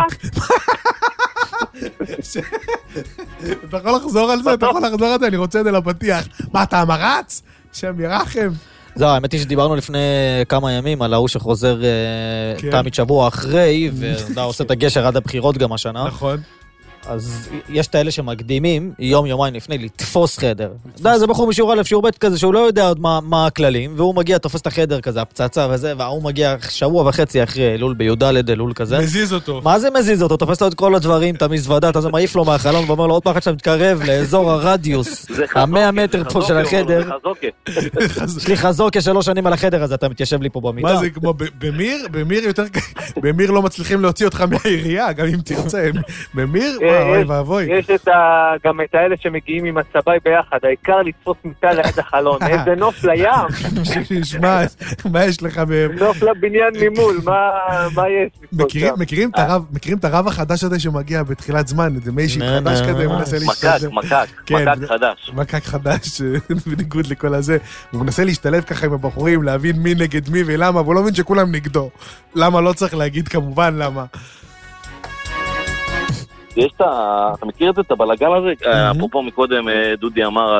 אתה יכול לחזור על זה? אתה יכול לחזור על זה? אני רוצה את זה לפתיח. מה, אתה אמרץ? שם ירחם. זהו, האמת היא שדיברנו לפני כמה ימים על ההוא שחוזר תמיד שבוע אחרי, ואתה עושה את הגשר עד הבחירות גם השנה. נכון. אז יש את האלה שמקדימים, יום יומיים לפני, לתפוס חדר. די, זה בחור משיעור א', שיעור ב' כזה, שהוא לא יודע עוד מה, מה הכללים, והוא מגיע, תופס את החדר כזה, הפצצה וזה, והוא מגיע שבוע וחצי אחרי, אלול בי"ד, אלול כזה. מזיז אותו. מה זה מזיז אותו? תופס לו את כל הדברים, את המזוודה, אתה זה מעיף לו מהחלון, ואומר לו, עוד פחד שאתה מתקרב לאזור הרדיוס, המאה מטר פה של החדר. יש לי חזוקה שלוש שנים על החדר הזה, אתה מתיישב לי פה במיטה. מה זה, כמו במיר? במיר יותר, במיר לא מצליחים להוציא אותך מהעירייה, גם אם תרצה. במיר? וואי ואבוי. יש גם את האלה שמגיעים עם הצבאי ביחד, העיקר לתפוס מיטה ליד החלון. איזה נוף לים. שמע, מה יש לך? נוף לבניין ממול, מה יש? מכירים את הרב החדש הזה שמגיע בתחילת זמן, איזה מיישיט חדש כזה, מנסה להשתלב. מקק, מקק, מקק חדש. מקק חדש, בניגוד לכל הזה. הוא מנסה להשתלב ככה עם הבחורים, להבין מי נגד מי ולמה, והוא לא מבין שכולם נגדו. למה לא צריך להגיד כמובן למה. יש את ה... אתה מכיר את זה, את הבלגן הזה? אפרופו מקודם דודי אמר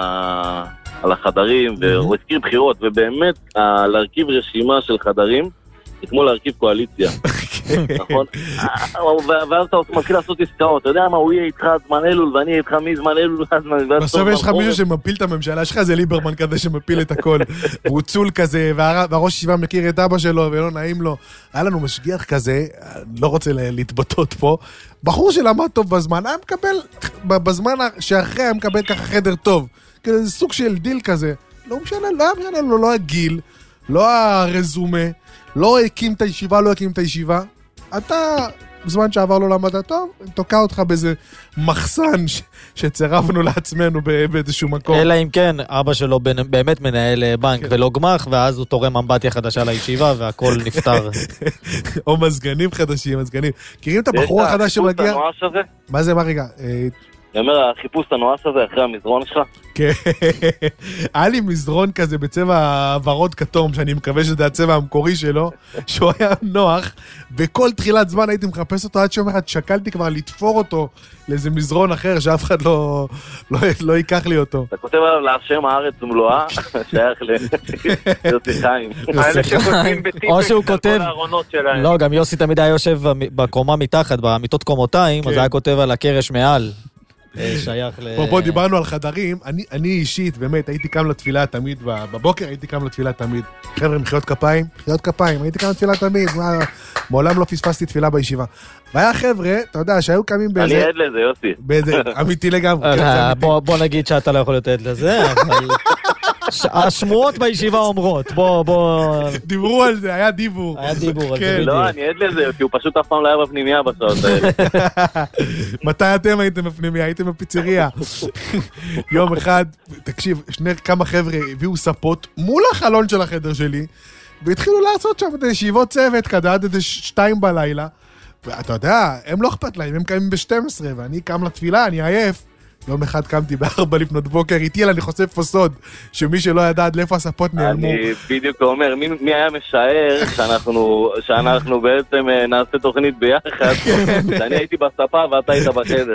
על החדרים, והוא הזכיר בחירות, ובאמת להרכיב רשימה של חדרים, זה כמו להרכיב קואליציה. נכון? ואז אתה מתחיל לעשות עסקאות, אתה יודע מה, הוא יהיה איתך זמן אלול, ואני איתך מזמן אלול. בסוף יש לך מישהו שמפיל את הממשלה שלך, זה ליברמן כזה שמפיל את הכל, והוא צול כזה, והראש ישיבה מכיר את אבא שלו, ולא נעים לו. היה לנו משגיח כזה, לא רוצה להתבטאות פה, בחור שלמד טוב בזמן, היה מקבל, בזמן שאחרי היה מקבל ככה חדר טוב, כזה סוג של דיל כזה, לא משנה, לא משנה לו, לא הגיל, לא הרזומה, לא הקים את הישיבה, לא הקים את הישיבה. אתה, בזמן שעבר לו למדע טוב, תוקע אותך באיזה מחסן ש- שצירפנו לעצמנו באיזשהו מקום. אלא אם כן, אבא שלו באמת מנהל בנק ולא גמח, ואז הוא תורם אמבטיה חדשה לישיבה, והכל נפטר. או מזגנים חדשים, מזגנים. מכירים את הבחור החדש שמגיע? יש את החיפוש הנואש הזה? מה זה, מה רגע? אני אומר, החיפוש הנואש הזה אחרי המזרון שלך? כן. היה לי מזרון כזה בצבע ורוד כתום, שאני מקווה שזה הצבע המקורי שלו, שהוא היה נוח, בכל תחילת זמן הייתי מחפש אותו, עד שיום אחד שקלתי כבר לתפור אותו לאיזה מזרון אחר, שאף אחד לא, לא, לא ייקח לי אותו. אתה כותב עליו להשם הארץ ומלואה, שייך ליוסי חיים. או שהוא כותב, לא, גם יוסי תמיד היה יושב בקומה מתחת, במיטות קומותיים, אז היה כותב על הקרש מעל. שייך ל... בוא, בוא, דיברנו על חדרים, אני, אני אישית, באמת, הייתי קם לתפילה תמיד, בבוקר הייתי קם לתפילה תמיד. חבר'ה, מחיאות כפיים, מחיאות כפיים, הייתי קם לתפילה תמיד, מה, מעולם לא פספסתי תפילה בישיבה. והיה חבר'ה, אתה יודע, שהיו קמים באיזה... אני עד לזה, יוסי. באיזה, אמיתי לגמרי. בוא, בוא נגיד שאתה לא יכול להיות עד לזה, אבל... השמועות בישיבה אומרות, בוא, בוא... דיברו על זה, היה דיבור. היה דיבור על זה. לא, אני עד לזה, כי הוא פשוט אף פעם לא היה בפנימיה בשעות האלה. מתי אתם הייתם בפנימיה? הייתם בפיצריה. יום אחד, תקשיב, שני כמה חבר'ה הביאו ספות מול החלון של החדר שלי, והתחילו לעשות שם את ישיבות צוות כזה עד איזה שתיים בלילה, ואתה יודע, הם לא אכפת להם, הם קיימים ב-שתים עשרה, ואני קם לתפילה, אני עייף, יום אחד קמתי בארבע לפנות בוקר, איתי אני חושף פה סוד, שמי שלא ידע עד לאיפה הספות נעלמו. אני בדיוק אומר, מי, מי היה משער שאנחנו, שאנחנו בעצם נעשה תוכנית ביחד, שאני הייתי בספה ואתה היית בחדר.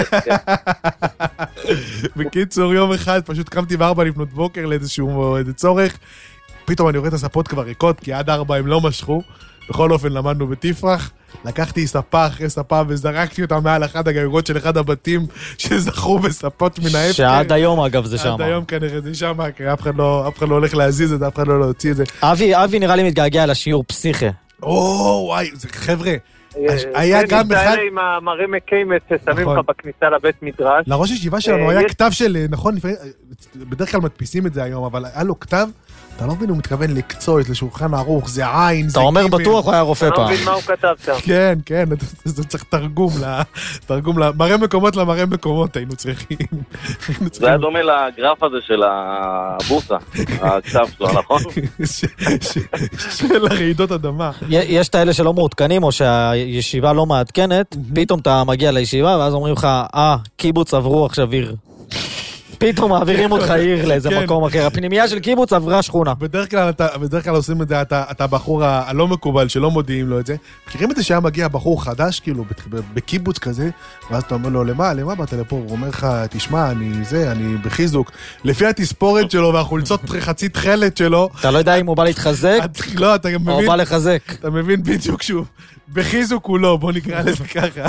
בקיצור, יום אחד פשוט קמתי בארבע לפנות בוקר לאיזשהו צורך, פתאום אני רואה את הספות כבר ריקות, כי עד ארבע הם לא משכו, בכל אופן למדנו בתפרח, לקחתי ספה אחרי ספה וזרקתי אותה מעל אחד הגגות של אחד הבתים שזכרו בספות מן ההפקר. שעד היום אגב זה שם. עד היום כנראה זה שם, כי אף אחד לא, אף אחד לא הולך להזיז את זה, אף אחד לא להוציא את זה. אבי, אבי נראה לי מתגעגע לשיעור פסיכה. או, וואי, חבר'ה, היה גם אחד... זה נמצא עם המראה מקיימת ששמים לך בכניסה לבית מדרש. לראש ישיבה שלנו היה כתב של, נכון, בדרך כלל מדפיסים את זה היום, אבל היה לו כתב, אתה לא מבין, הוא מתכוון לקצוע את לשולחן ערוך, זה עין, זה אתה אומר בטוח הוא היה רופא פעם. אתה לא מבין מה הוא כתב שם. כן, כן, זה צריך תרגום, תרגום, מראה מקומות למראה מקומות היינו צריכים. זה היה דומה לגרף הזה של הבורסה, הכתב שלו, נכון? של הרעידות אדמה. יש את האלה שלא מעודכנים, או שהישיבה לא מעדכנת, פתאום אתה מגיע לישיבה, ואז אומרים לך, אה, קיבוץ עברו עכשיו עיר. פתאום מעבירים אותך עיר לאיזה מקום אחר. הפנימייה של קיבוץ עברה שכונה. בדרך כלל, בדרך כלל עושים את זה, אתה הבחור הלא מקובל שלא מודיעים לו את זה. מכירים את זה שהיה מגיע בחור חדש, כאילו, בקיבוץ כזה, ואז אתה אומר לו, למה, למה באת לפה? הוא אומר לך, תשמע, אני זה, אני בחיזוק. לפי התספורת שלו והחולצות חצי תחלת שלו. אתה לא יודע אם הוא בא להתחזק? לא, אתה גם מבין. או בא לחזק. אתה מבין בדיוק שהוא בחיזוק הוא לא, בוא נקרא לזה ככה.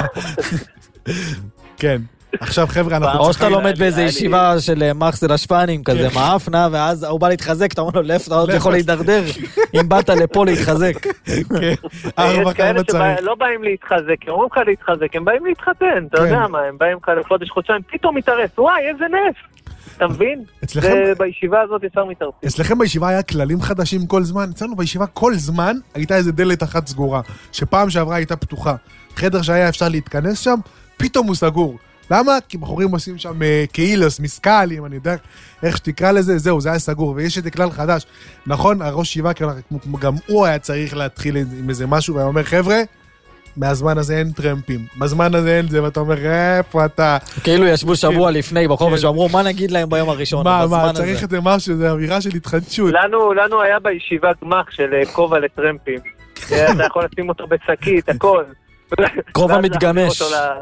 כן. עכשיו חבר'ה, אנחנו צריכים... או שאתה לומד באיזו ישיבה של מחסל השפנים, כזה מאפנה, ואז הוא בא להתחזק, אתה אומר לו, לאיפה אתה עוד יכול להידרדר, אם באת לפה להתחזק. יש כאלה שלא באים להתחזק, הם אומרים לך להתחזק, הם באים להתחתן, אתה יודע מה, הם באים לך לחודש, חודשיים, פתאום מתארס, וואי, איזה נף. אתה מבין? ובישיבה הזאת ישר מתארסים. אצלכם בישיבה היה כללים חדשים כל זמן, אצלנו בישיבה כל זמן הייתה איזה דלת אחת סגורה, שפעם שעברה הייתה פתוחה. חדר שהיה אפשר להתכנס שם, פתאום הוא סגור. למה? כי בחורים עושים שם קהילוס, מסקלים, אני יודע איך שתקרא לזה, זהו, זה היה סגור, ויש איזה כלל חדש. נכון, הראש שיבה, גם הוא היה צריך להתחיל עם איזה משהו, והיה אומר, חבר'ה, מהזמן הזה אין טרמפים, בזמן הזה אין זה, ואתה אומר, איפה אתה? כאילו ישבו שבוע לפני בחופש, שאמרו, מה נגיד להם ביום הראשון? מה, מה, צריך את זה משהו, זה אווירה של התחדשות. לנו היה בישיבה גמח של כובע לטרמפים. אתה יכול לשים אותו בשקית, הכל. כובע מתגמש.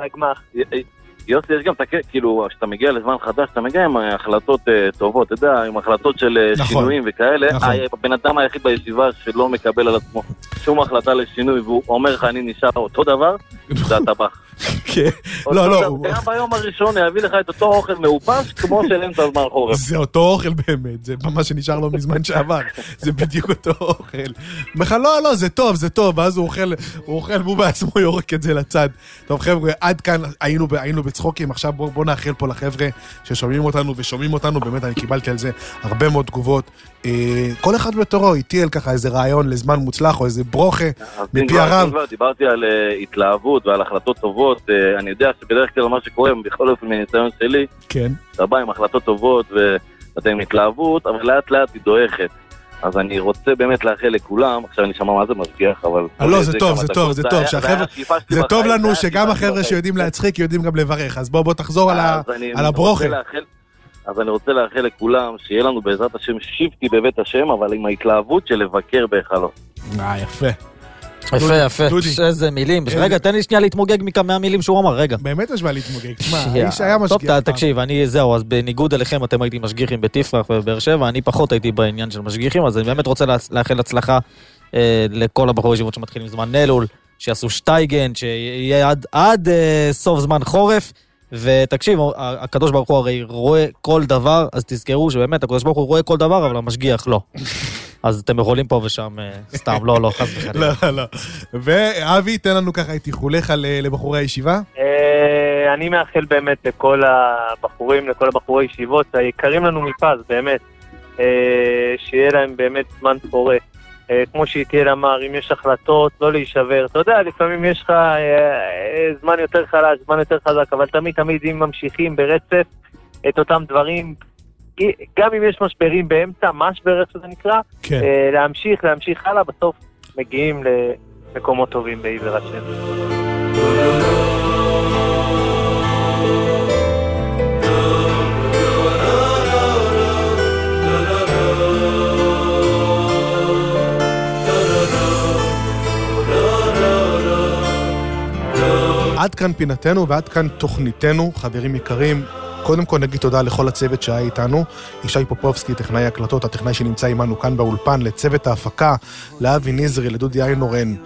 יוסי, יש גם, כאילו, כשאתה מגיע לזמן חדש, אתה מגיע עם החלטות טובות, אתה יודע, עם החלטות של שינויים וכאלה, הבן אדם היחיד בישיבה שלא מקבל על עצמו שום החלטה לשינוי, והוא אומר לך, אני נשאר אותו דבר, זה הטבח. לא, לא. גם ביום הראשון יביא לך את אותו אוכל מאופש, כמו של אמצע הזמן חורף. זה אותו אוכל באמת, זה ממש שנשאר לו מזמן שעבר, זה בדיוק אותו אוכל. בכלל, לא, לא, זה טוב, זה טוב, ואז הוא אוכל, הוא אוכל, והוא בעצמו יורק את זה לצד. טוב, חבר'ה, עד כאן היינו בצחוקים, עכשיו בואו נאחל פה לחבר'ה ששומעים אותנו ושומעים אותנו, באמת אני קיבלתי על זה הרבה מאוד תגובות. כל אחד בתורו איתי ככה איזה רעיון לזמן מוצלח או איזה ברוכה מפי הרב. דיברתי על התלהבות ועל החלטות טובות, אני יודע שבדרך כלל מה שקורה בכל אופן מניסיון שלי, אתה בא עם החלטות טובות ואתה עם התלהבות, אבל לאט לאט היא דועכת. אז אני רוצה באמת לאחל לכולם, עכשיו אני שמע מה זה משגיח, אבל... לא, זה טוב, זה טוב, זה טוב, זה טוב לנו שגם החבר'ה שיודעים להצחיק יודעים גם לברך, אז בוא בוא על הברוכה. אז אני רוצה לאחל לכולם שיהיה לנו בעזרת השם שיפטי בבית השם, אבל עם ההתלהבות של לבקר בהיכלו. אה, יפה. יפה, יפה. איזה מילים. רגע, תן לי שנייה להתמוגג מכמה מילים שהוא אמר, רגע. באמת יש מה להתמוגג. תשמע, האיש היה משגיח. טוב, תקשיב, אני זהו, אז בניגוד אליכם אתם הייתי משגיחים בתפרח ובבאר שבע, אני פחות הייתי בעניין של משגיחים, אז אני באמת רוצה לאחל הצלחה לכל הבחורי ישיבות שמתחילים זמן נלול, שיעשו שטייגן, שיהיה עד סוף זמן חורף. ותקשיב, הקדוש ברוך הוא הרי רואה כל דבר, אז תזכרו שבאמת הקדוש ברוך הוא רואה כל דבר, אבל המשגיח לא. אז אתם יכולים פה ושם סתם, לא, לא, חס וחלילה. לא, לא. ואבי, תן לנו ככה את איחוליך לבחורי הישיבה. אני מאחל באמת לכל הבחורים, לכל הבחורי ישיבות, היקרים לנו מפז, באמת, שיהיה להם באמת זמן פורה. כמו שאיתיאל אמר, אם יש החלטות, לא להישבר. אתה יודע, לפעמים יש לך זמן יותר חלש, זמן יותר חזק, אבל תמיד תמיד אם ממשיכים ברצף את אותם דברים, גם אם יש משברים באמצע, משבר איך שזה נקרא, כן. להמשיך, להמשיך הלאה, בסוף מגיעים למקומות טובים בעבר השם. כאן פינתנו ועד כאן תוכניתנו, חברים יקרים. קודם כל נגיד תודה לכל הצוות שהיה איתנו, ישי פופובסקי, טכנאי הקלטות, הטכנאי שנמצא עמנו כאן באולפן, לצוות ההפקה, לאבי נזרי, לדודי איינורן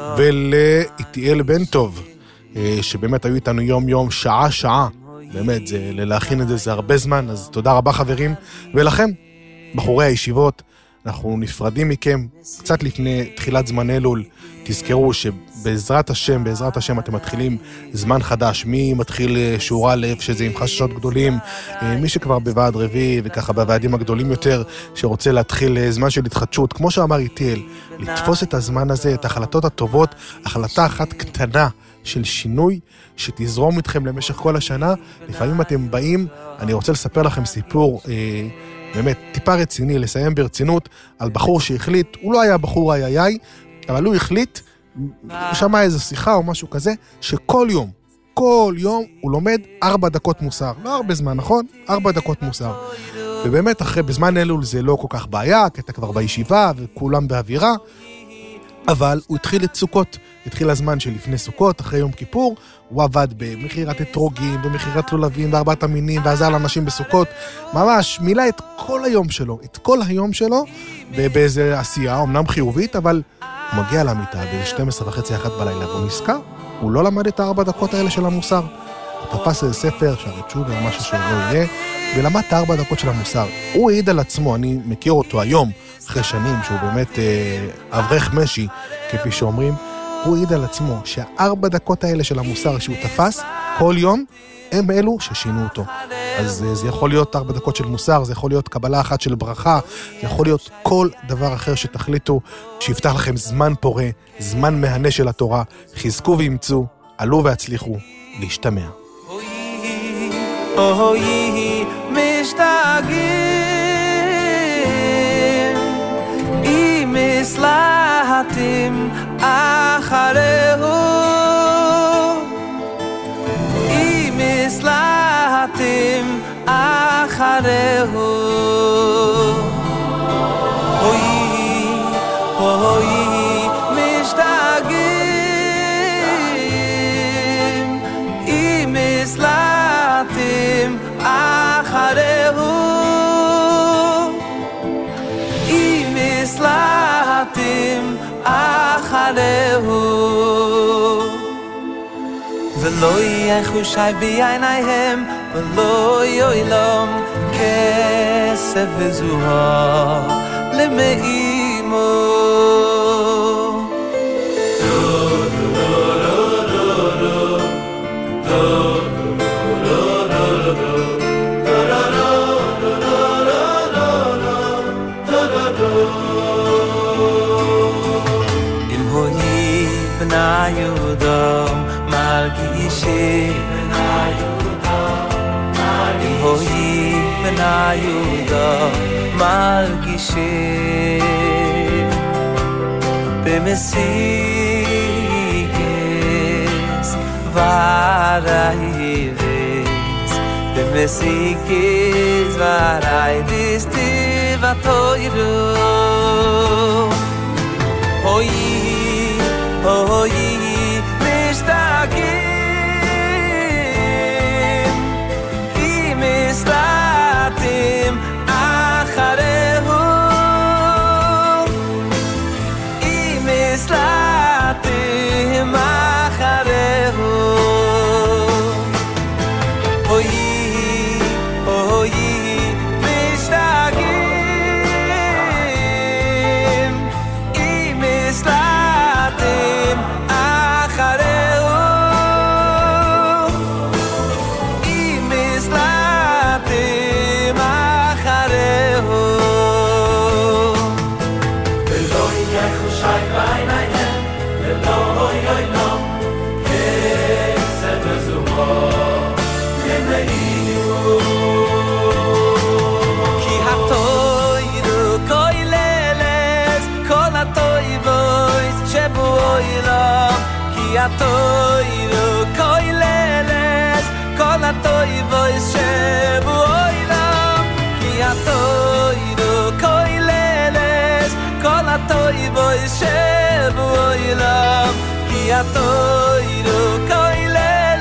ולאיתיאל בן טוב, שבאמת היו איתנו יום יום, שעה שעה, באמת, זה, להכין את זה זה הרבה זמן, אז תודה רבה חברים, ולכם, בחורי הישיבות, אנחנו נפרדים מכם קצת לפני תחילת זמן אלול. תזכרו שבעזרת השם, בעזרת השם אתם מתחילים זמן חדש. מי מתחיל שיעור א' שזה עם חששות גדולים, מי שכבר בוועד רביעי וככה בוועדים הגדולים יותר, שרוצה להתחיל זמן של התחדשות, כמו שאמר איתיאל, לתפוס את הזמן הזה, את ההחלטות הטובות, החלטה אחת קטנה של שינוי שתזרום איתכם למשך כל השנה. לפעמים אתם באים, אני רוצה לספר לכם סיפור אה, באמת טיפה רציני, לסיים ברצינות, על בחור שהחליט, הוא לא היה בחור איי איי, אבל הוא החליט, הוא שמע איזו שיחה או משהו כזה, שכל יום, כל יום הוא לומד ארבע דקות מוסר. לא הרבה זמן, נכון? ארבע דקות מוסר. ובאמת אחרי, בזמן אלול זה לא כל כך בעיה, כי אתה כבר בישיבה וכולם באווירה, אבל הוא התחיל את סוכות, התחיל הזמן שלפני סוכות, אחרי יום כיפור, הוא עבד במחירת אתרוגים, במחירת לולבים, בארבעת המינים, ועזר לאנשים בסוכות, ממש מילא את כל היום שלו, את כל היום שלו, באיזו עשייה, אמנם חיובית, אבל הוא מגיע למיטה ב-שתים עשרה וחצי אחת בלילה, והוא נזכר, הוא לא למד את הארבע דקות האלה של המוסר. הוא תפס איזה ספר, שערי תשובה, או משהו שלא יהיה, ולמד את הארבע דקות של המוסר. הוא העיד על עצמו, אני מכיר אותו היום, אחרי שנים, שהוא באמת אה, אברך משי, כפי שאומרים, הוא העיד על עצמו שהארבע דקות האלה של המוסר שהוא תפס, כל יום, הם אלו ששינו אותו. אז זה יכול להיות ארבע דקות של מוסר, זה יכול להיות קבלה אחת של ברכה, זה יכול להיות כל דבר אחר שתחליטו, שיפתח לכם זמן פורה, זמן מהנה של התורה, חזקו וימצאו, עלו והצליחו, להשתמע. אוי משתגעים אם הסלחתם אחריהו, אם הסלחתם אחריהו, אוי אוי משתגעים אם הסלחתם אחריהו, אם הסלחתם אחריהו, ולא יהיה חושי בעיניהם, ולא יעלום כסף וזוהר למאימו. יהודה מרגישי אם הוי בנה יהודה מרגישי במסיקס ורעיבס במסיקס ורעיבס תיבתוירו הוי אוי משתגעים אם הסלחתם אחריהו, אם הסלחתם אחריהו, אוי אוי משתגעים אם הסלחתם אחריהו, אם הסלחתם אחריהו, ולא יהיה חושי בעיניהם, ולא יעלום כסף וזוהר למאימו, כי התוירו כוללת כל התויבויס שבועילם, כי התוירו כוללת כל התויבויס שבועילם, כי התוירו כוללת כל התויבויס שבועילם, כי התוירו כוללת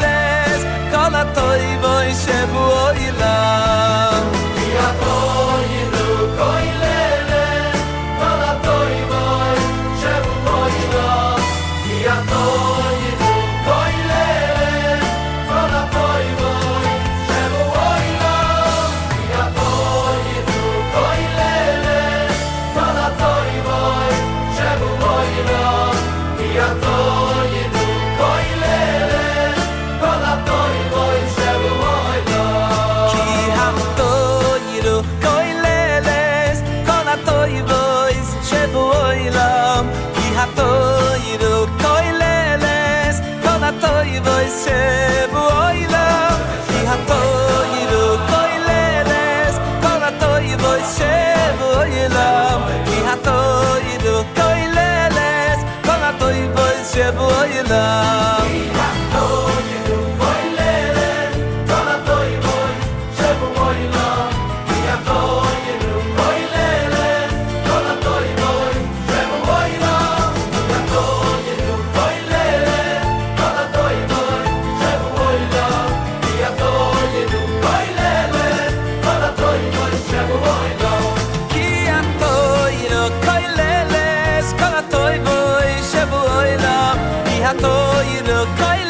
boy sheboy lam ki hatoy do koileles kol hatoy boy sheboy lam ki hatoy do koileles kol hatoy boy sheboy lam ki hatoy do koileles kol hatoy boy sheboy lam ki hatoy do koileles kol hatoy boy sheboy lam ki hatoy do koileles kol hatoy boy sheboy lam ki hatoy do koileles kol hatoy boy sheboy lam ki hatoy do koileles